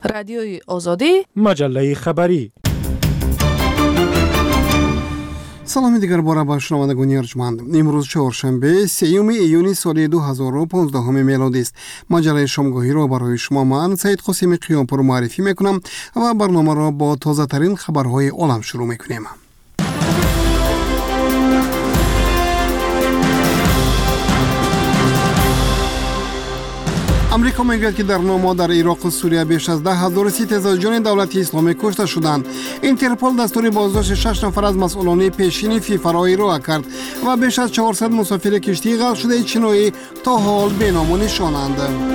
رادیوی آزادی، مجله خبری. سلامی دیگر باره با شنوندگان ارجمند. امروز چهارشنبه 3 ایون سال 2015 میلادی است. مجله شامگاهی را برای شما من سید قاسم قیامپور معرفی میکنم و برنامه را با تازه ترین خبرهای عالم شروع میکنیم. امریکا میگوید که در نوما در عراق و سوریه بیش از 10,030 از جان دولت اسلامی کشته شدند. اینترپل دستور بازداشت 6 نفر از مسئولان پیشین فیفا را اجرا کرد و بیش از 400 مسافر کشتی غرق شده چینویی تا حال بی نام و نشانند.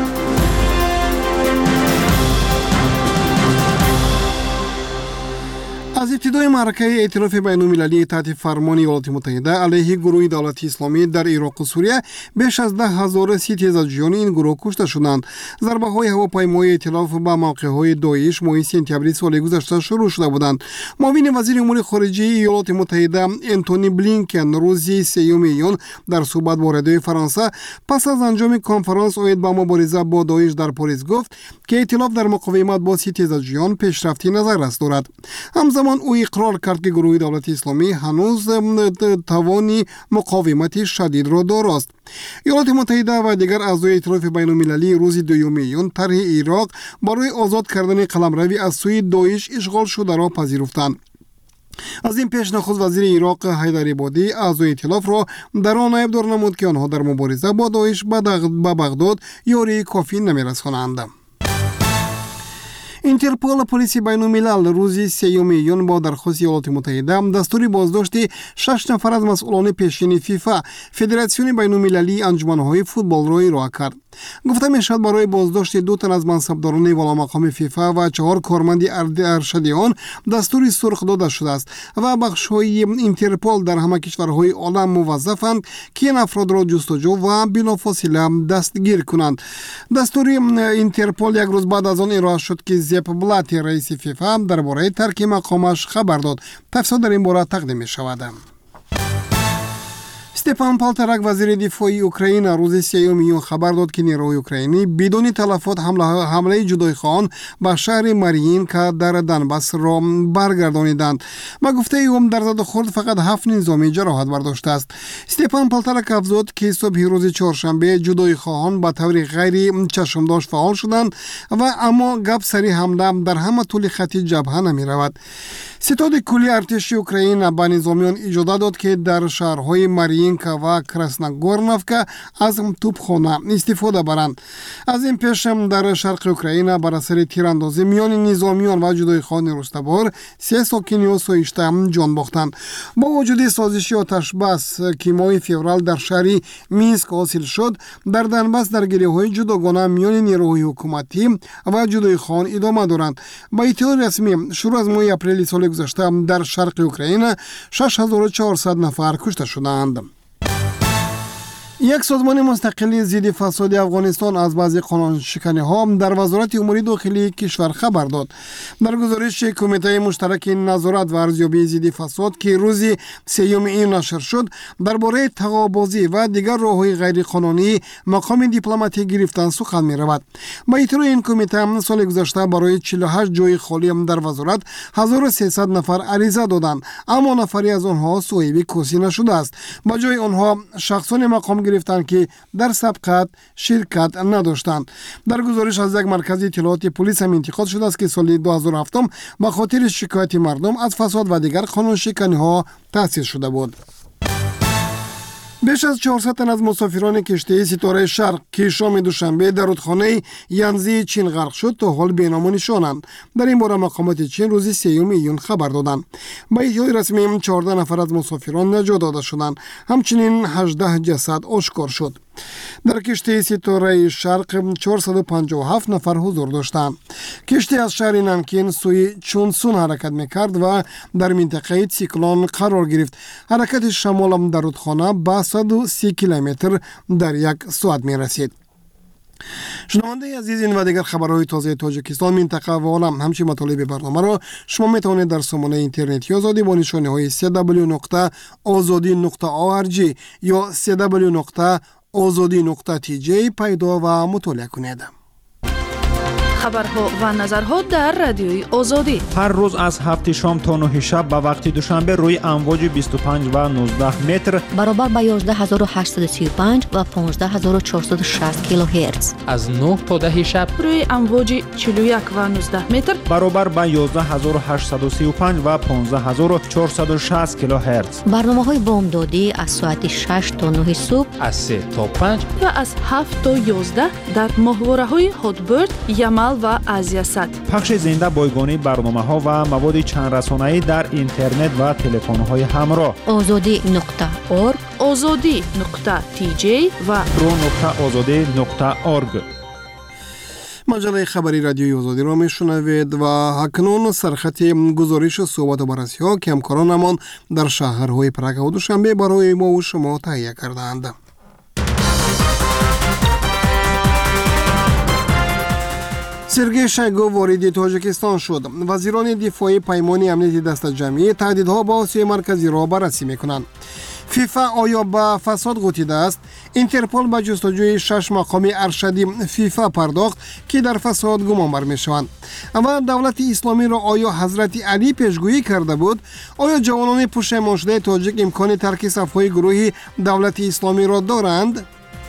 از ابتدای معرکه ائتلاف بین‌المللی تحت فرمان ایالات متحده علیه گروه دولت اسلامی در عراق و سوریه بیش از 10,030 از جان این گروه کشته شدند. ضربه‌های هواپیمای ائتلاف به موقع‌های داعش ماه سپتامبر سال گذشته شروع شده بودند. معاون وزیر امور خارجه ایالات متحده انتونی بلینکن روز 3 ایون در صحبت با رادیوی فرانسه پس از انجام کنفرانس اوید با مبارزه با داعش در پاریس گفت که ائتلاف در مقاومت با تیزجویان پیشرفتی نظر رس دارد. همزمان او اقرار کرد که گروه دولت اسلامی هنوز توانی مقاومت شدید را دارد. ایالات متحده و دیگر اعضای ائتلاف بین‌المللی روز 2 ایون طرح عراق برای آزاد کردن قلمروی از سوی داعش اشغال شده را پذیرفتند. از این پیش نخست وزیر عراق حیدر عبادی اعضای ائتلاف را در آن عیبدار نمود که آنها در مبارزه با داعش به بغداد یاری کافی نمی‌رسانند. اینترپل پلیس بین‌الملل روز 3 ایون با درخواست ایالات متحده دستور بازداشت 6 نفر از مسئولان پیشین فیفا فدراسیون بین‌المللی انجمن‌های فوتبال را اجرا کرد. گفته میشد برای بازداشت 2 تن از منصبداران والامقام فیفا و 4 کارمند ارشد آن دستوری سرخ داده شده است و بخش‌های اینترپل در همه کشورهای عالم موظفند که این افراد را جستجو و بلافاصله دستگیر کنند. دستور اینترپل یک روز بعد از آن ارائه شد که زیپ بلاتی رئیس فیفا درباره ترک مقامش خبر داد. تفصیل در این باره تقدیم می‌شود. استپان پالترک وزیر دفاعی اوکراین روز 3 ایون خبر داد که نیروهای اوکراینی بدون تلفات حمله جدایخوان به شهر مارینکا در دنباس را برگردانیدند. با گفته او در زد و خورد فقط 7 نظامی جراحت برداشته است. استپان پالترک افزود که صبح روز چهارشنبه جدایخواهان به طور غیر چشمداشت فعال شدند و اما گپ سری حمله در همه طول خط جبهه نمی رود. ستاد کلی ارتش اوکراین به نظامیان اجازه داد که در شهرهای مارینکا و کراسنگورنوفکا از توپخانه استفاده برند. از این پیش در شرق اوکراین بر اثر تیراندازی میان نظامیان و جدایخوان رستبار 3 ساکن و 38 جان باختند. با وجود سازش آتش بس که ماه فوریه در شهر مینسک حاصل شد، در دنباس درگیری‌های جداگانه میان نیروهای حکومتی و جدایخوان ادامه دارند. با اطلاع رسمی شروع از ماه اپریل سال گذشته در شرق اوکراین 6400 نفر کشته شدند. یک سازمان مستقل ضد فساد افغانستان از بعضی قانون شکنی ها در وزارت امور داخلی کشور خبر داد. در گزارش کمیته مشترک نظارت و ارزیابی ضد فساد که روز 3 ایون نشر شد، درباره تقاضابازی و دیگر راه‌های غیر قانونی مقام دیپلماتی گرفتن سخن می‌رود. با اطلاع این کمیته سال گذشته برای 48 جای خالی در وزارت 1300 نفر عریضه دادند، اما نفری از آنها صاحب کسی نشده است. با جای آنها شخصان مقام گرفتند که در سبقت شرکت نداشتند. در گزارش از یک مرکز اطلاعات پلیس هم انتقاد شده است که سال 2007 به خاطر شکایت مردم از فساد و دیگر قانون شکنی ها تأسیس شده بود. بیش از 400 تن از مسافران کشتی ستاره شرق که شام دوشنبه در رودخانه ینزی چین غرق شد تا حال بینام و نشانند. در این باره مقامات چین روز 3 ایون خبر دادند. با اطلاع رسمی 14 نفر از مسافران نجات داده شدند. همچنین 18 جسد آشکار شد. در کشتی ستاره شرق 457 نفر حضور داشتند. کشتی از شهر نانکین سوی چونسون حرکت میکرد و در منطقه سیکلون قرار گرفت. حرکت شمال در رودخانه به 130 کیلومتر در یک ساعت می رسید. شنونده عزیز، این و دیگر خبرهای تازه تاجیکستان، منطقه و عالم همچنین مطالب برنامه را شما میتوانید در سامانه اینترنتی آزادی با نشانی های www.azadi.org یا www.azadi.tj پیدا و مطالعه کنید. хабарҳо ва назарҳо дар радиои Озодӣ. ҳар рӯз аз 7 шом то 9 шаб ба вақти душанбе рӯи амвоҷи 25 ва 19 метр баробар ба 11835 ва 15460 килоҳерц. аз 9 то 10 шаб рӯи амвоҷи 41 ва 19 метр баробар ба 11835 ва 15460 килоҳерц. барномаҳои бомдодӣ аз соати 6 то 9 субҳ, аз 3 то 5 ва аз 7 то 11 дар моҳвораҳои Ҳотбурд, Ямал ва Азиясад. пахши зинда бойгонии барномаҳо ва маводи чандрасонаӣ дар интернет ва телефонҳои ҳамроҳ. ozodi.org, ozodi.tj ва pro.ozodi.org. маҷалаи хабари радиои Озодиро мешунавед ва акнун сархати гузориши суҳбату баррасиҳо ки ҳамкоронамон дар шаҳрҳои Прагаву Душанбе барои мову шумо таҳия кардаанд. Сергей Шойгу вориди Тоҷикистон шуд. Вазирони дифоӣ паймони амнияти дастаҷамъӣ таҳдидҳо ба Осиёи Марказиро баррасӣ мекунанд. ФИФА оё ба фасод ғутидааст? Интерпол ба ҷустуҷӯи 6 мақоми аршади ФИФА пардохт, ки дар фасод гумонбар мешаванд. Ва давлати исломиро оё ҳазрати Алӣ пешгӯӣ карда буд? Оё ҷавонони пушаймоншудаи тоҷик имкони тарки сафҳои гурӯҳи давлати исломиро доранд?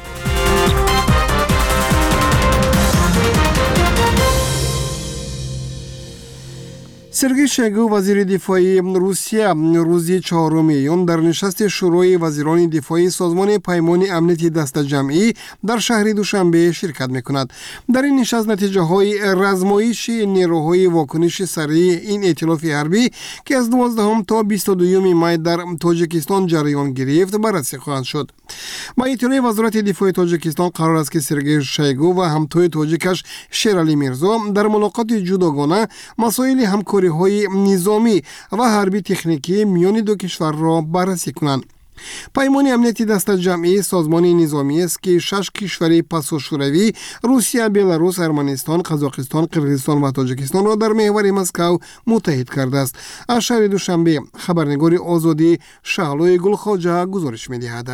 Сергей Шойгу вазири дифоии Русия рӯзи 4 июн дар нишасти шӯрои вазирони дифоии созмони паймони амнияти дастаҷамъӣ дар шаҳри Душанбе ширкат мекунад. Дар ин нишаст натиҷаҳои размоиши нерӯҳои вокуниши сарии ин эътилофи ҳарбӣ, ки аз 12 то 22 май дар Тоҷикистон ҷараён гирифт, баррасӣ хоҳанд шуд. Ба иттилои вазорати дифоии Тоҷикистон қарор аст, ки Сергей Шойгу ва ҳамтои тоҷикаш Шералӣ Мирзо дар мулоқоти ҷудогона масоили ҳамкориҳои низомӣ ва ҳарбӣ техникӣ миёни ду кишварро баррасӣ кунанд. паймони амнияти дастаҷамъӣ созмони низомиест, ки 6 кишвари пасошӯравӣ Русия, Беларус, Арманистон, Қазоқистон, Қирғизистон ва Тоҷикистонро дар меҳвари Москав муттаҳид кардааст. аз шаҳри Душанбе хабарнигори Озодӣ Шаҳлои Гулхоҷа гузориш медиҳад.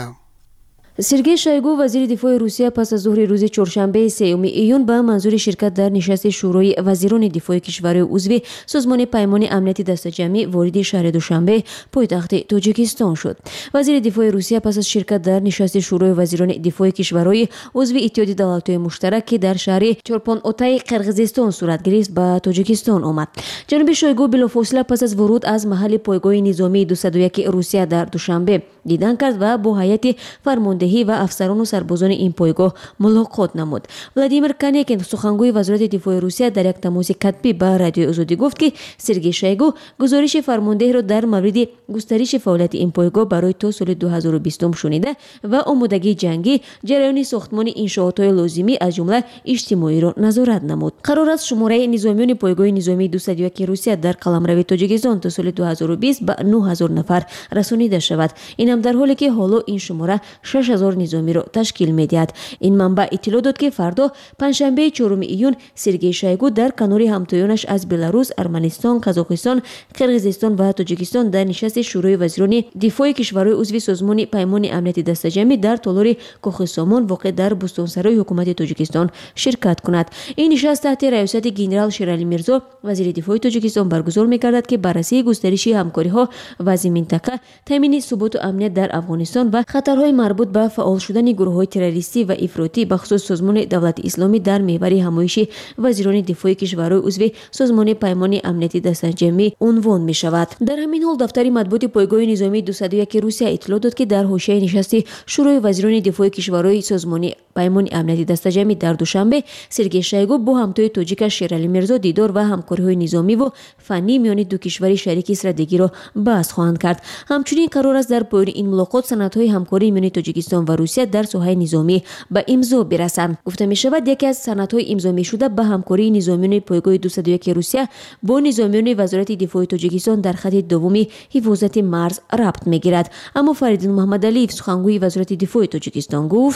Сергей Шойгу вазири дифои Русия пас аз зуҳри рӯзи чоршанбеи 3 июн ба манзури ширкат дар нишасти шӯрои вазирони дифои кишварҳои узви созмони паймони амнияти дастаҷамъӣ вориди шаҳри Душанбе, пойтахти Тоҷикистон шуд. Вазири дифои Русия пас аз ширкат дар нишасти шӯрои вазирони дифои кишварҳои узви Иттиҳоди давлатҳои муштарак, ки дар шаҳри Чорпон-Отаи Қирғизистон сурат гирифт, ба Тоҷикистон омад. ҷаноби Шойгу билофосила пас аз вуруд аз маҳалли пойгоҳи низомии 201 Русия дар Душанбе дидан кард ва бо ҳайати фармондеҳӣ ва афсарону сарбозони ин пойгоҳ мулоқот намуд. Владимир Канекин, сухангӯи вазорати дифои Русия, дар як тамоси катбӣ ба радиои Озодӣ гуфт, ки Сергей Шойгу гузориши фармондеҳро дар мавриди густариши фаъолияти ин пойгоҳ барои то соли 2020 шунида ва омодагии ҷангӣ, ҷараёни сохтмони иншоотҳои лозимӣ аз ҷумла иҷтимоиро назорат намуд. қарор аст шумораи низомиёни пойгоҳи низомии 201 Русия дар қаламрави Тоҷикистон то соли 2020 ба 9000 нафар расонида шавад. Инам дар ҳоле, ки ҳоло ин шумора 6000 низомиро ташкил медиҳад. ин манбаъ иттилоъ дод, ки фардо панҷшанбеи 4 июн Сергей Шойгу дар канори ҳамтоёнаш аз Беларус, Арманистон, Қазоқистон, Қирғизистон ва Тоҷикистон дар нишасти шӯрои вазирони дифои кишварҳои узви созмони паймони амнияти дастаҷамъӣ дар толори Кохи Сомон воқеъ дар Бустонсарои ҳукумати Тоҷикистон ширкат кунад. ин нишаст таҳти раёсати генерал Шералӣ Мирзо, вазири дифои Тоҷикистон баргузор мекардад, ки баррасии густариши ҳамкориҳо вазъи минтақа, таъмини суботу амният дар Афғонистон ва хатарҳои марбут ба фаъол шудани гурӯҳҳои террористӣ ва ифротӣ бахусус созмони давлати исломӣ дар меҳвари ҳамоиши вазирони дифои кишварҳои узви созмони паймони амнияти дастаҷамъӣ унвон мешавад. дар ҳамин ҳол дафтари матбуоти пойгоҳи низомии 201 Русия иттилоъ дод, ки дар ҳошияи нишасти шӯрои вазирони дифои кишварҳои созмони паймони амнияти дастаҷамъӣ дар Душанбе, Сергей Шойгу бо ҳамтои тоҷикаш Шералӣ Мирзо дидор ва ҳамкориҳои низомиву фаннӣ миёни ду кишвари шарики стратегиро баҳс хоҳанд кард. ҳамчунин қарор аст дар поёни ин мулоқот санадҳои ҳамкории миёни Тоҷикистон ва Русия дар соҳаи низомӣ ба имзо бирасанд. гуфта мешавад, яке аз санадҳои имзомешуда ба ҳамкории низомиёни пойгоҳи 201 Русия бо низомиёни вазорати дифои Тоҷикистон дар хати дуввуми ҳифозати марз рабт мегирад. аммо Фаридун Муҳаммадалиев, сухангӯи вазорати дифои Тоҷикистон гуфт: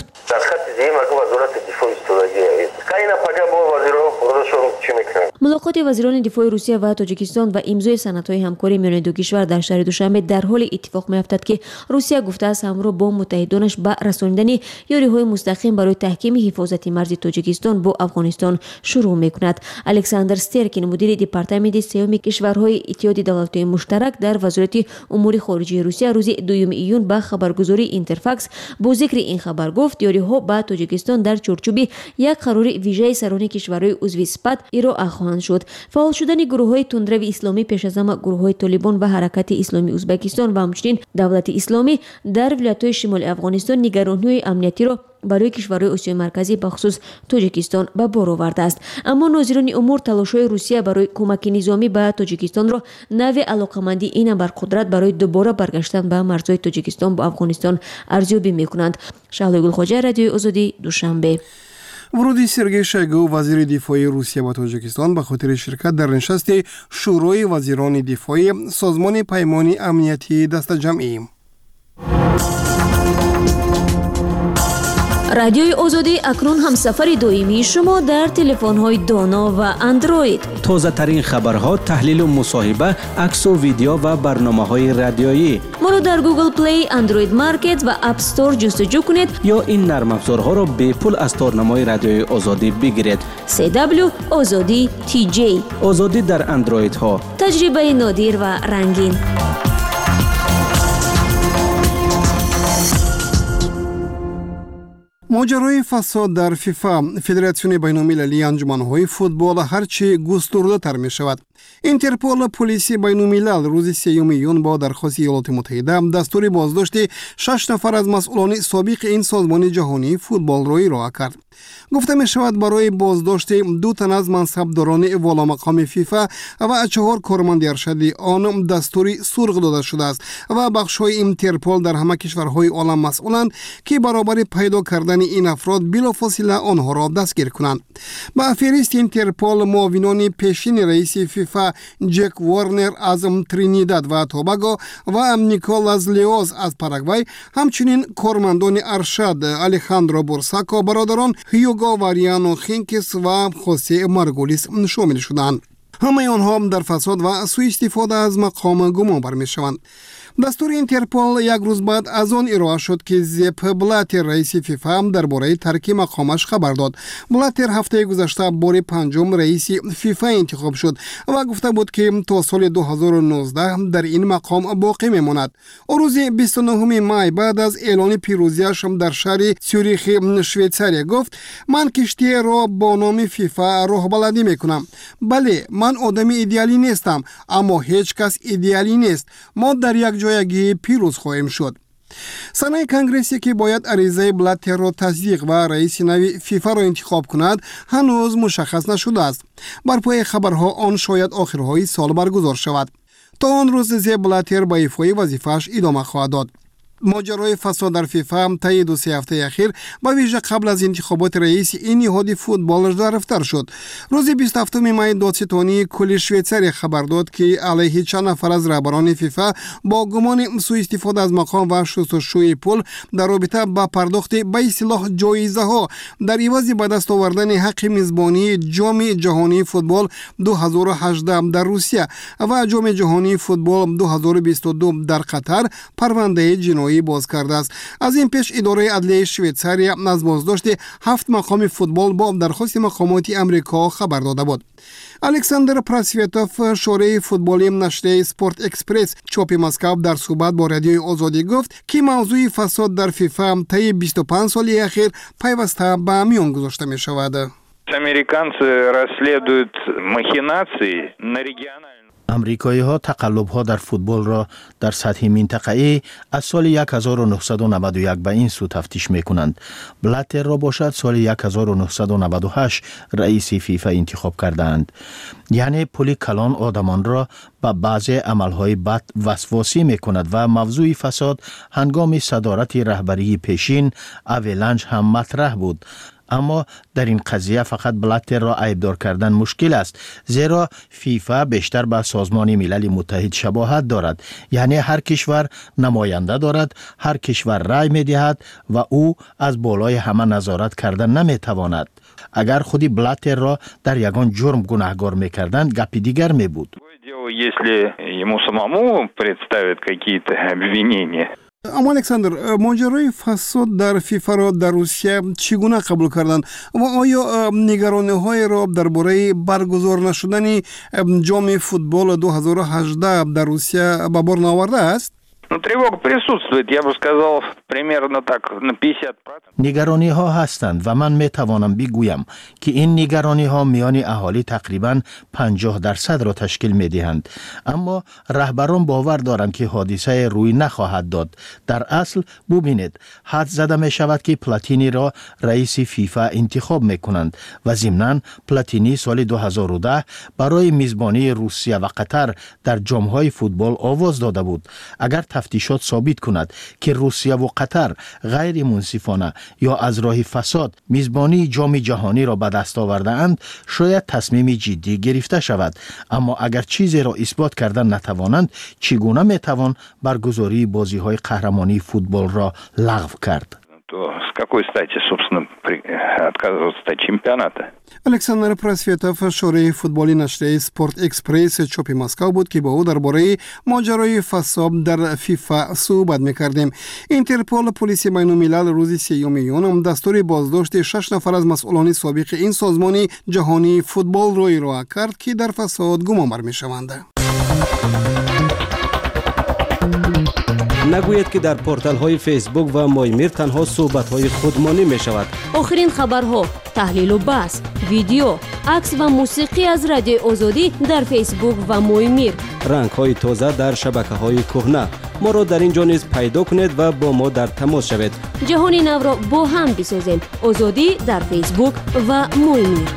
ملاقات وزیران دفاع روسیه و تاجیکستان و امضای سندهای همکاری میان دو کشور در شهر دوشنبه در حال اتفاق میافتد که روسیه گفته است همراه با متحدانش به رساندن یاریهای مستقیم برای تحکیم حفاظت مرز تاجیکستان با افغانستان شروع میکند. الکساندر سترکین مدیر دپارتمنت سوم کشورهای اتحاد دولت‌های مشترک در وزارت امور خارجه روسیه روز 2 ایون به خبرگزاری اینترفاکس با ذکر این خبر گفت یاریها به تاجیکستان در چارچوب یک قرار ویژه سران کشورهای عضو اسپات ارائه خواهند شد. فعال شدن گروه‌های تندرو اسلامی پیش از همه گروه‌های طالبان و حرکت اسلامی ازبکستان و همچنین دولت اسلامی در ولایت‌های شمال افغانستان نگرانی‌های امنیتی را برای کشورهای آسیای مرکزی بخصوص تاجیکستان به بار آورده است. اما ناظران امور تلاش‌های روسیه برای کمک نظامی به تاجیکستان را نوع علاقه‌مندی این بر قدرت برای دوباره برگشتن به مرزهای تاجیکستان با افغانستان ارزیابی می‌کنند. شهلا گلخواجه، رادیوی آزادی، دوشنبه. ورودی سرگئی شویگو وزیر دفاع روسیه به تاجیکستان به خاطر شرکت در نشست شورای وزیران دفاع سازمان پیمان امنیتی دست جمعی. رادیوی آزادی اکنون هم سفر دائمی شما در تلفن‌های دانا و اندروید. تازه ترین خبرها، تحلیل و مصاحبه، عکس و ویدیو و برنامه‌های رادیویی. ما رو در گوگل پلی، اندروید مارکت و اپ استور جستجو کنید یا این نرم افزارها را به پول از تارنمای رادیوی آزادی بگیرید. CW آزادی TJ. آزادی در اندروید ها. تجربه نادر و رنگین. ماجرای فساد در فیفا، فدراسیون بین‌المللی انجمن‌های فوتبال هرچی گسترده‌تر می‌شود. اینترپول پلیس بین‌الملل روز 3 ایون با درخواست ایالات متحده دستور بازداشت 6 نفر از مسئولان سابق این سازمان جهانی فوتبال را ارائه کرد. گفته می شود برای بازداشت 2 تن از منصبداران والا مقام فیفا و 4 کارمند ارشدی آن دستوری سرخ داده شده است و بخش‌های اینترپول در همه کشورهای عالم مسئولند که برابر پیدا کردن این افراد بلافاصله آنها را دستگیر کنند. با فهرست اینترپول معاونان پیشین رئیس فیفا جک وارنر از ترینیداد و توباگو و نیکولاس لیوز از پاراگوای، همچنین کارمندان ارشد الخاندرو بورساکو، برادران هیوگو واریانو خینکس و خوسه مارگولیس شامل شدند. همه آنها در فساد و سوء استفاده از مقام گمان بر می‌شوند. دستور اینترپول یک روز بعد از آن ارائه شد که زپ بلاتر رئیس فیفا درباره ترک مقامش خبر داد. بلاتر هفته گذشته بار 5 رئیس فیفا انتخاب شد و گفته بود که تا سال 2019 در این مقام باقی میماند. روز 29 مای بعد از اعلان پیروزیش در شهر سوریخ شویتزاری گفت: من کشتی را با نام فیفا راهبردی میکنم. بله، من آدم ایدئالی نیستم، اما هیچ کس ایدئالی نیست. ما در یک جایگی پیروز خواهیم شد. سنه کنگرسی که باید عریضه بلاتر را تصدیق و رئیس نوی فیفا را انتخاب کند هنوز مشخص نشده است. بر پای خبرها آن شاید آخرهای سال برگزار شود. تا آن روز زی بلاتر با ایفای وظیفه‌اش ادامه خواهد داد. ماجرای فساد در فیفا طی 2-3 هفته اخیر با ویژه قبل از انتخابات رئیس این نهاد فوتبال ظرف‌تر شد. روز 27 می دادستانی کل شویتزاری خبر داد که علیه چند نفر از رهبران فیفا با گمان سوء استفاده از مقام و شستشوی پول در رابطه با پرداخت به اصطلاح جایزه‌ها در عوض به دست آوردن حق میزبانی جام جهانی فوتبال 2018 در روسیه و جام جهانی فوتبال 2022 در قطر پرونده جنایی باز کرده است. از این پیش اداره عدلیه شویتزاری از بازداشت 7 مقام فوتبال با درخواست مقامات امریکا خبر داده بود. الکساندر پراسویتوف، شورای فوتبالی نشریه سپورت اکسپرس چاپ مسکو، در صحبت با رادیوی آزادی گفت که موضوع فساد در فیفا طی 25 سال اخیر پیوسته به میان گذاشته می شود. Американцы расследуют махинации на региональном. امریکایی ها تقلب ها در فوتبال را در سطح منطقه‌ای از سال 1991 به این سو تفتیش می کنند. بلاتر را باشد سال 1998 رئیس فیفا انتخاب کردند. یعنی پول کلان آدمان را به بعض عملهای بد وسواسی می کند و موضوع فساد هنگام صدارت رهبری پیشین اویلنج هم مطرح بود. اما در این قضیه فقط بلاتر را عیبدار کردن مشکل است، زیرا فیفا بیشتر به سازمان ملل متحد شباهت دارد. یعنی هر کشور نماینده دارد، هر کشور رای می دهد و او از بالای همه نظارت کردن نمی تواند. اگر خودی بلاتر را در یگان جرم گناهکار می‌کردند گپی دیگر می‌بود. Если ему самому представят какие-то обвинения. اما الکساندر، ماجرای فساد در فیفا را در روسیه چگونه قبول کردند و آیا نگرانی‌های را درباره برگزار نشدن جام فوتبال 2018 در روسیه به بار نآورده است؟ Тревога присутствует, я бы сказал, примерно так на 50%. نگرانی ها هستند و من می توانم بگویم که این نگرانی ها میان اهالی تقریبا 50% را تشکیل می دهند. اما رهبران باور دارند که حادثه روی نخواهد داد. در اصل ببینید، حد زده می شود که پلاتینی را رئیس فیفا انتخاب می کنند و ضمناً پلاتینی سال 2010 برای میزبانی روسیه و قطر در جام‌های فوتبال آواز داده بود. اگر تفتیشات ثابت کند که روسیه و قطر غیر منصفانه یا از راه فساد میزبانی جام جهانی را به دست آورده اند، شاید تصمیم جدی گرفته شود. اما اگر چیزی را اثبات کردن نتوانند، چگونه میتوان برگزاری بازی های قهرمانی فوتبال را لغو کرد؟ То с какой стати, собственно, отказываться от чемпионата? الکساندر پرسویتوف، شورای فوتبالی نشریه سپورت اکسپرس چاپ مسکو بود که با او درباره ماجرای فساد در فیفا صحبت می‌کردیم. اینترپول، پلیس بین‌الملل، روز 3 یونیو دستور بازداشت 6 نفر از مسئولان سابق این سازمان جهانی فوتبال را ارائه کرد که در فساد گمانبر می‌شوند. نگوید که در پورتال های فیسبوک و مایمیر تنها صحبت های خودمانی می شود. آخرین خبرها، تحلیل و بحث، ویدیو، عکس و موسیقی از رادیو آزادی در فیسبوک و مایمیر. رنگ های تازه در شبکه های کهنه. ما را در اینجا نیز پیدا کنید و با ما در تماس شوید. جهانی نو را با هم بسازیم. آزادی در فیسبوک و مایمیر.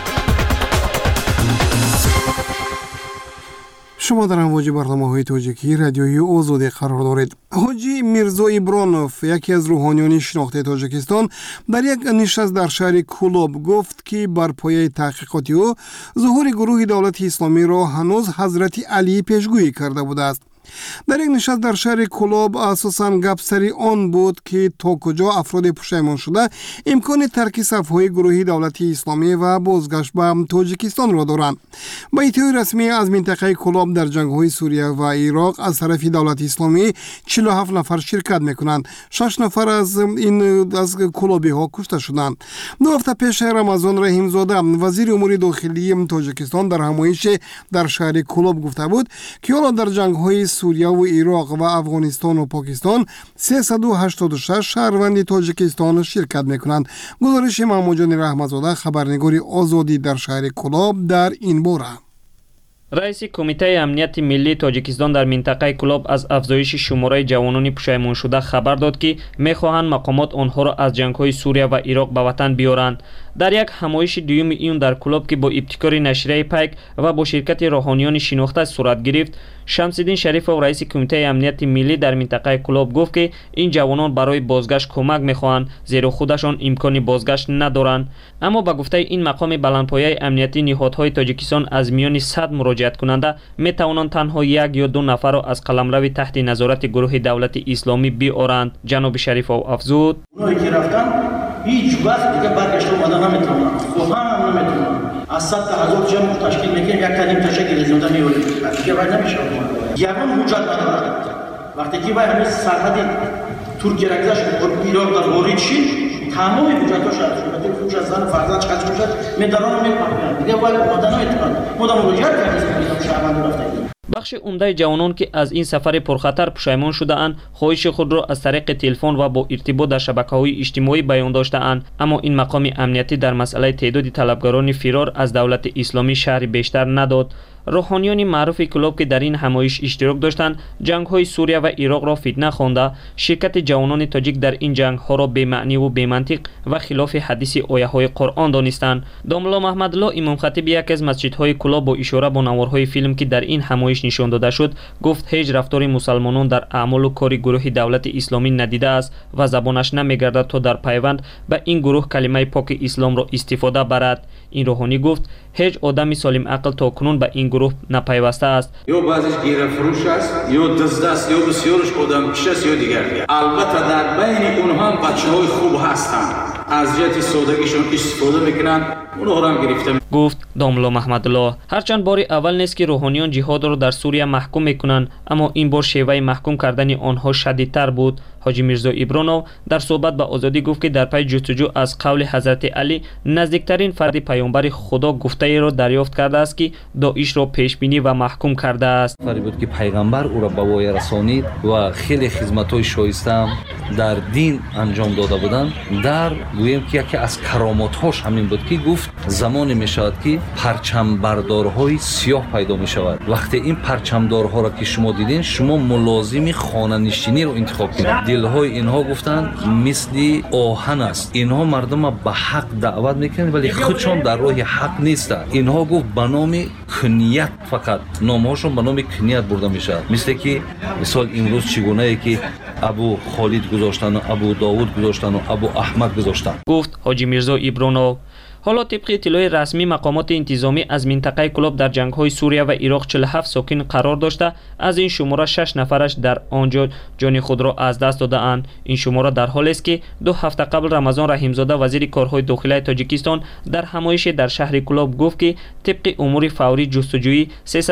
شما در امواج برنامه‌های تاجیکی رادیوی آزادی قرار دارید. حاجی میرزا ایبرانوف، یکی از روحانیان شناخته تاجیکستان، در یک نشست در شهر کولوب گفت که بر پایه تحقیقات او ظهور گروه دولت اسلامی را هنوز حضرت علی پیشگویی کرده بوده است. در یک نشست در شهر کولوب اساساً گپ سری آن بود که تا کجا افراد پشیمان شده امکان ترک صف‌های گروه دولت اسلامی و بازگشت به تاجیکستان را دارند. با اطلاع رسمی از منطقه کولوب در جنگ‌های سوریه و عراق از طرف دولت اسلامی 47 نفر شرکت می‌کنند. 6 نفر از کولوبی‌ها کشته شدند. 2 هفته پیش رمضان رحیمزاده، وزیر امور داخلی تاجیکستان، در همایش در شهر کولوب گفته بود که حالا در جنگ‌های سوریه و عراق و افغانستان و پاکستان 386 شهروند تاجیکستان شرکت میکنند. گزارش محمود جان رحمتزاده، خبرنگار آزادی در شهر کولوب، در این باره. رئیس کمیته امنیت ملی تاجیکستان در منطقه کولوب از افزایش شماره جوانان پشیمان شده خبر داد که میخواهند مقامات آنها را از جنگ‌های سوریه و عراق به وطن بیارند. در یک همایش دوم ایون در کولوب که با ابتکار نشریه پیک و با شرکت روحانیان شناخته صورت گرفت، شمس‌الدین شریفov، رئیس کمیته امنیت ملی در منطقه کولوب، گفت که این جوانان برای بازگشت کمک میخواهند، زیرا خودشان امکان بازگشت ندارند. اما با گفته این مقام بلندپایه امنیتی، نهادهای تاجیکستان از میان 100 مراجعت کننده میتوانند تنها 1 یا 2 نفر را از قلمرو تحت نظارت گروه دولت اسلامی بیارند. جناب شریفov افزود: اونایی که رفتن هیچ وقت دیگه برگشت اومدن نمیتونن، خواهان هم نمیتونن. از 100 تا 1000 جمع تشکیل میکنیم، یک تا نیم تشکیل زیاده میولیم، دیگه وای نمیشه. یگان حجت ندارد. وقتی که وای همین سرحد ترکیه را گذاشت ایران در وارد شد، تمام حجتاش از حجت زن فرزند چقدر حجت میدارن میپرن، دیگه وای اومدن نمیتونن. مدام مراجعت کردیم که شهروند رفتن. بخش عمده جوانان که از این سفر پرخطر پشیمان شده اند، خواهش خود را از طریق تلفن و با ارتباط در شبکه‌های اجتماعی بیان داشته اند. اما این مقام امنیتی در مسئله تعداد طلبگاران فرار از دولت اسلامی شرح بیشتر نداد. روحانیان معروف کلوب که در این همایش اشتراک داشتند جنگ‌های سوریه و عراق را فتنه خوانده شرکت جوانان تاجیک در این جنگ‌ها را بی معنی و بی منطق و خلاف حدیث آیه‌های قرآن دانستند. داملا محمدالله امام خطیب یک از مسجدهای کلوب با اشاره به نوارهای فیلم که در این همایش نشان داده شد گفت هیچ رفتار مسلمانان در اعمال و کار گروه دولت اسلامی ندیده است و زبانش نمیگردد تا در پیوند به این گروه کلمه پاک اسلام را استفاده برد. این روحانی گفت هیچ آدمی سالم عقل تا کنون به این گروه نپیوسته است. یا بعضیش گیره فروش است یا دزد است یا بسیارش آدم کش است یا دیگر. البته در بین اونها هم بچه‌های خوب هستند. از جهت سادگیشون استفاده میکنن اونها را هم گرفته. گفت داملا محمدالله هرچند بار اول نیست که روحانیان جهاد را در سوریه محکوم میکنند اما این بار شیوه محکوم کردن آنها شدیدتر بود. حاجی میرزا ایبرانو در صحبت با آزادی گفت که در پی جستجو از قول حضرت علی نزدیکترین فرد پیامبر خدا گفته ای را دریافت کرده است که داعش را پیش بینی و محکوم کرده است. فری بود که پیغمبر او را به وای رسانید و خیلی خدمت‌های شایسته در دین انجام داده بودند. در گویم که یکی از کرامات‌هاش همین بود که گفت زمانی میشود که پرچم بردارهای سیاه پیدا میشود. وقتی این پرچمدارها را که شما دیدین شما ملازم خانه نشینی رو انتخاب کنید. دلهای اینها گفتن مثل آهن است. اینها مردم به حق دعوت میکنند ولی خودشان در راه حق نیستند. اینها گفت به نام کنیت فقط نامهاشون به نام کنیت برده میشه. مثل که مثال امروز چگونه ای که ابو خالد گذاشتن و ابو داوود گذاشتن و ابو احمد گذاشتن. گفت حاجی میرزا ایبرانو. حالا طبق اطلاع رسمی مقامات انتظامی از منطقه کلوب در جنگ‌های سوریه و عراق 47 ساکن قرار داشته از این شماره 6 نفرش در آنجا جان خود را از دست داده اند. این شماره در حالی است که 2 هفته قبل رمضان رحیمزاده وزیر کارهای داخلی تاجیکستان در همایش در شهر کلوب گفت که طبق امور فوری جستجویی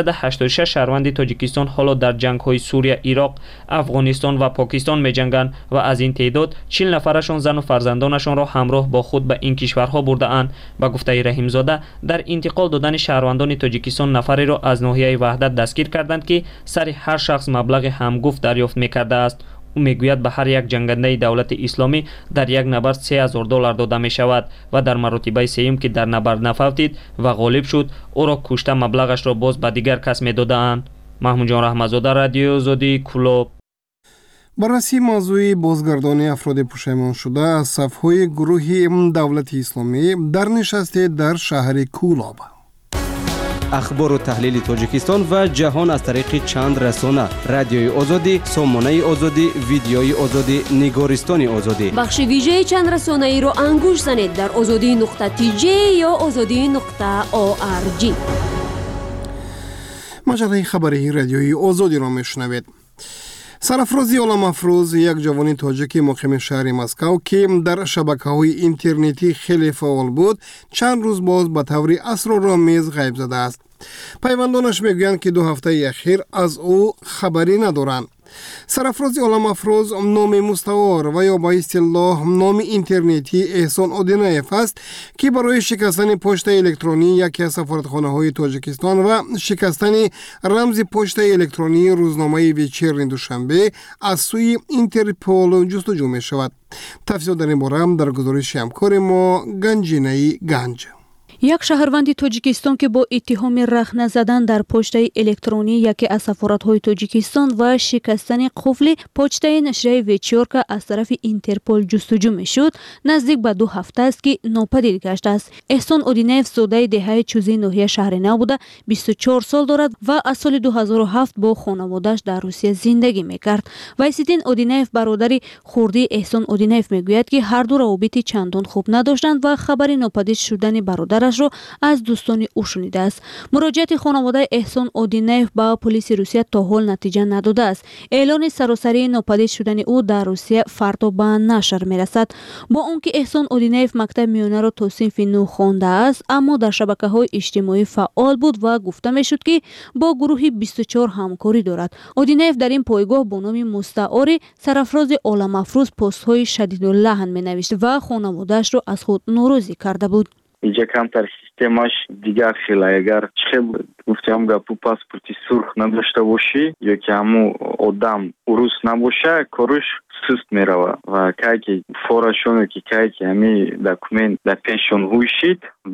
386 شهروند تاجیکستان حالا در جنگ‌های سوریه، عراق، افغانستان و پاکستان می‌جنگند و از این تعداد 40 نفرشان زن و فرزندانشان را همراه با خود به این کشورها برده اند. با گفته رحیمزاده در انتقال دادن شهروندان تاجیکستان نفری را از ناحیه وحدت دستگیر کردند که سر هر شخص مبلغ همگفت دریافت می‌کرده است. او میگوید به هر یک جنگنده دولت اسلامی در یک نبرد $3000 داده می شود و در مرتبه سوم که در نبرد نفوتید و غالب شد او را کشته مبلغش را باز به دیگر کس می دادند. محمود جان رحمت‌زاده، رادیو آزادی، کلوب. بررسی موضوع بازگردانی افراد پشیمان شده از صف‌های گروه دولت اسلامی در نشست در شهر کولاب. اخبار و تحلیل تاجیکستان و جهان از طریق چند رسانه: رادیوی آزادی، سامانه آزادی، ویدیوی آزادی، نگارستان آزادی. بخش ویژه چند رسانه ای را انگوش زنید در azadi.tj یا azadi.org. مجله خبری رادیوی آزادی را میشنوید. سرافرازی علم افروز، یک جوان تاجیک مقیم شهر مسکو که در شبکه‌های اینترنتی خیلی فعال بود، چند روز باز به طور اسرارآمیز غیب زده است. پیوندانش میگویند که 2 هفته اخیر از او خبری ندارند. سرافرازی علم افروز نام مستعار و یا با اصطلاح نام اینترنتی احسان اودینایف است که برای شکستن پشت الکترونی یکی از سفارتخانه‌های تاجیکستان و شکستن رمز پشت الکترونی روزنامه ویچرن دوشنبه از سوی اینترپول جستجو می شود. تفصیل در این باره در گزارش همکار ما گنجینه گنج. یک شهروند تاجیکستان که با اتهام رخنه زدن در پشته الکترونی یکی از سفارت‌های تاجیکستان و شکستن قفل پشته نشریه ویچورکا از طرف اینترپول جستجو می‌شد، نزدیک به 2 هفته است که ناپدید گشته است. احسان اودینایف زاده دهه چوزی ناحیه شهر نو بوده، 24 سال دارد و از سال 2007 با خانواده‌اش در روسیه زندگی می‌کرد. وایسیدین اودینایف برادری خردی احسان اودینایف میگوید که هر دو روابط چندان خوب نداشتند و خبر ناپدید شدن برادر رو از دوستان او شنیده است. مراجعت خانواده احسان اودینایف با پلیس روسیه تا حال نتیجه نداده است. اعلان سراسری ناپدید شدن او در روسیه فردا به نشر میرسد. با اونکه احسان اودینایف مکتب میانه را تا صنف 9 خوانده است، اما در شبکه‌های اجتماعی فعال بود و گفته میشد که با گروه 24 همکاری دارد. اودینایف در این پایگاه با نام مستعار سرافراز عالم افروز پست‌های شدیداللحن مینوشت و خانواده‌اش را از خود ناراضی کرده بود. اینجا کمتر سیستمش دیگر خیلی اگر چه گفتم گپو پاسپورتی سرخ نداشته باشی یا که همو آدم روس نباشه کارش سست میروه و که فورشونه که همی دکومنت در پیشون هوشید بعد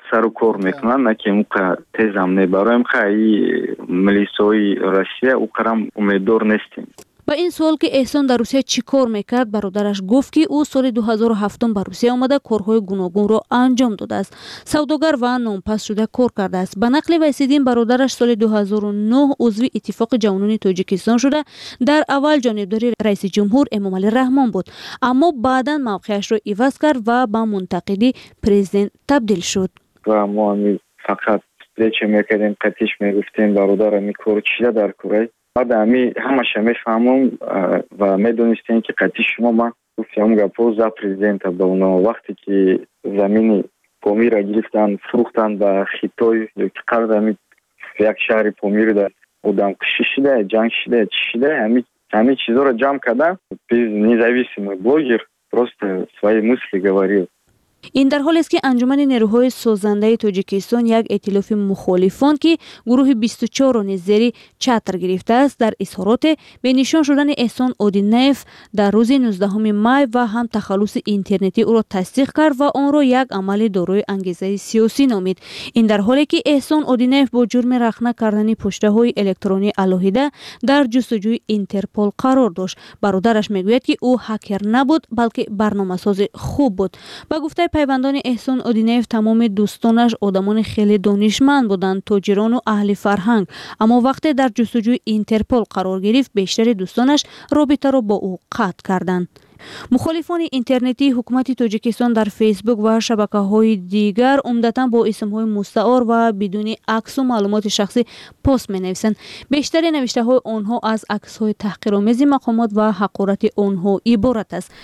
سر و کار میکنن نه که موقع تیز هم نبرایم خیلی ملیسای روسیه او قرم امیدوار نیستیم. با این سوال که احسان در روسیه چی کار میکرد برادرش گفت که او سال 2007 به روسیه آمده کارهای گوناگون را انجام داده است. سوداگر و نامپس شده کار کرده است. به نقل ویسیدین برادرش سال 2009 عضو اتفاق جوانان تاجیکستان شده. در اول جانبداری رئیس جمهور امامعلی رحمان بود، اما بعدا موقعش را عوض کرد و به منتقدی پرزیدنت تبدیل شد. و ما فقط چه میکردیم قطعش میگفتیم برادر میکار چیه در کره بعد همش میفهمم و میدونستیم که قطعی شما من گفتم گپو ز پرزیدنت به اون وقتی که زمین پامیر را گرفتن فروختن به خیتای یک قرض یک شهر پامیر در اودم کشی شده جنگ شده چی شده همین چیزا رو جمع کردن без независимый блогер просто свои мысли говорил. این در حالی است که انجمن نیروهای سازنده تاجیکستان یک ائتلاف مخالفان که گروه 24 را نیز زیر چتر گرفته است در اظهارات به نشان شدن احسان اودینف در روز 19 می و هم تخلص اینترنتی او را تصدیق کرد و آن را یک عمل دارای انگیزه سیاسی نامید. این در حالی که احسان اودینف با جرم رخنه کردن پشته های الکترونی علیحده در جستجوی اینترپل قرار داشت. برادرش میگوید که او هکر نبود بلکه برنامه‌ساز خوب بود. با گفته پیوندان احسان اودینف تمام دوستانش آدمان خیلی دانشمند بودند، تاجران و اهل فرهنگ، اما وقتی در جستجوی اینترپل قرار گرفت بیشتر دوستانش رابطه را با او قطع کردند. مخالفان اینترنتی حکومت تاجیکستان در فیسبوک و شبکه‌های دیگر عمدتاً با اسم‌های مستعار و بدون عکس و معلومات شخصی پست می‌نویسند. بیشتر نوشته‌های آنها از عکس‌های تحقیرآمیز مقامات و حقارت آنها عبارت است.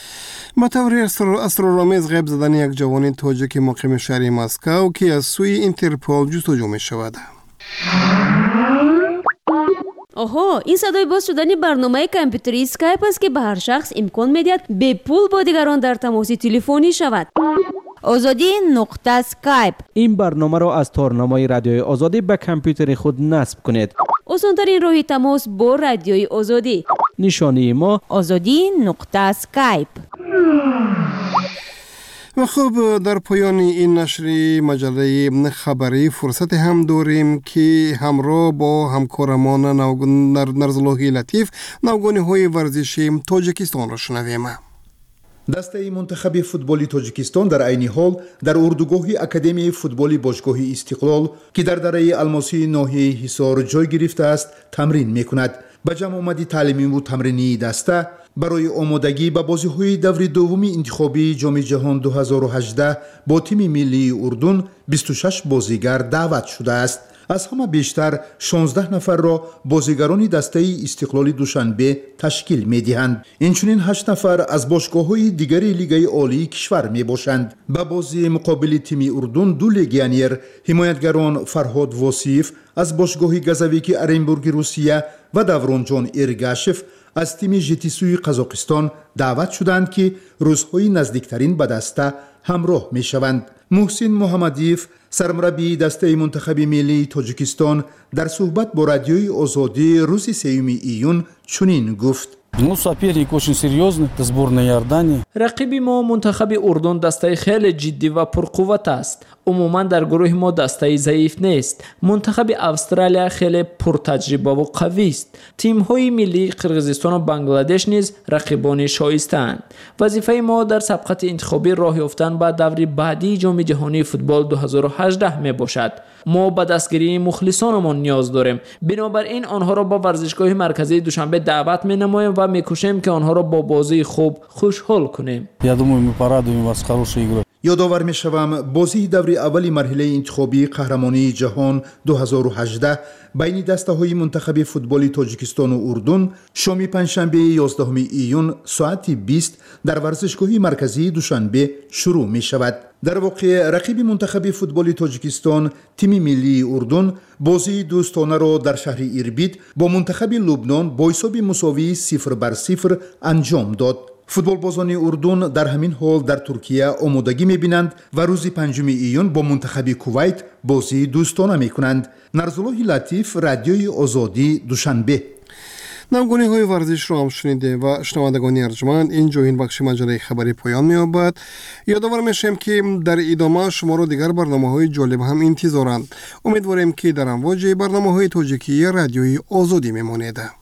متوری اسرارآمیز غیب زدن یک جوان تاجیک مقیم شهر مسکو که از سوی اینترپل جستجو می شود. آها، این صدای باز شدن برنامه کامپیوتری اسکایپ است که به هر شخص امکان می‌دهد به پول با دیگران در تماس تلفنی شود. آزادی نقطه اسکایپ. این برنامه را از تارنمای رادیوی آزادی به کامپیوتر خود نصب کنید. آسان‌ترین راه تماس با رادیوی آزادی. نشانی ما آزادی نقطه اسکایپ. و خب در پایان این نشر مجله خبری فرصت هم داریم که همراه با همکارمان نرزالله لطیف نوگانی های ورزشی تاجیکستان را شنویم. دسته منتخب فوتبالی تاجیکستان در عین حال در اردوگاه اکادمی فوتبالی باشگاه استقلال که در دره الماسی ناحیه حصار جای گرفته است تمرین میکند. به جمع آمدی تعلیمی و تمرینی دسته برای آمادگی به بازی‌های دور دوم انتخابی جام جهان 2018 با تیم ملی اردن 26 بازیگر دعوت شده است. از همه بیشتر 16 نفر را بازیگران دسته استقلال دوشنبه تشکیل می‌دهند. اینچنین 8 نفر از باشگاه‌های دیگر لیگ عالی کشور میباشند. به بازی مقابل تیم اردن دو لیگیونر حمایتگران فرهاد واصف از باشگاه گزاویک ارنبورگ روسیه و دورانجان ارگاشف از تیم ژتیسوی قزاقستان دعوت شدند که روزهای نزدیکترین به دسته همراه می شوند. محسن محمدیف سرمربی دسته منتخب ملی تاجیکستان در صحبت با رادیوی آزادی روز 3 ایون چنین گفت: رقیب ما منتخب اردن دسته خیلی جدی و پرقوت است. عموما در گروه ما دسته ضعیف نیست. منتخب استرالیا خیلی پرتجربه و قوی است. تیم های ملی قرقیزستان و بنگلادش نیز رقیبان شایسته‌اند. وظیفه ما در سبقت انتخابی راه یافتن به دور بعدی جام جهانی فوتبال 2018 می باشد. ما به دستگیری مخلصانمان نیاز داریم. بنابراین آنها را با ورزشگاه مرکزی دوشنبه دعوت می نماییم و می کوشیم که آنها را با بازی خوب خوشحال کنیم. یادآور می شوم بازی دور اولی مرحله انتخابی قهرمانی جهان 2018 بین دسته های منتخب فوتبالی تاجیکستان و اردن شام پنجشنبه 11 ایون ساعت 20 در ورزشگاه مرکزی دوشنبه شروع می شود. در واقع رقیب منتخب فوتبالی تاجیکستان تیم ملی اردن بازی دوستانه را در شهر اربیل با منتخب لبنان با حساب مساوی 0-0 انجام داد. فوتبال بازان اردن در همین حال در ترکیه آمادگی می‌بینند و روز 5 ایون با منتخب کویت بازی دوستانه می‌کنند. نرزالله لطیف رادیوی آزادی دوشنبه. навгониҳои варзишро ҳам шунидем ва шунавандагони арҷманд инҷо ин бахши маҷалаи хабарӣ поён меёбад. ёдовар мешавем ки дар идома шуморо дигар барномаҳои ҷолиб ҳам интизоранд. умедворем ки дар амвоҷи барномаҳои тоҷикии радиои озодӣ мемонед.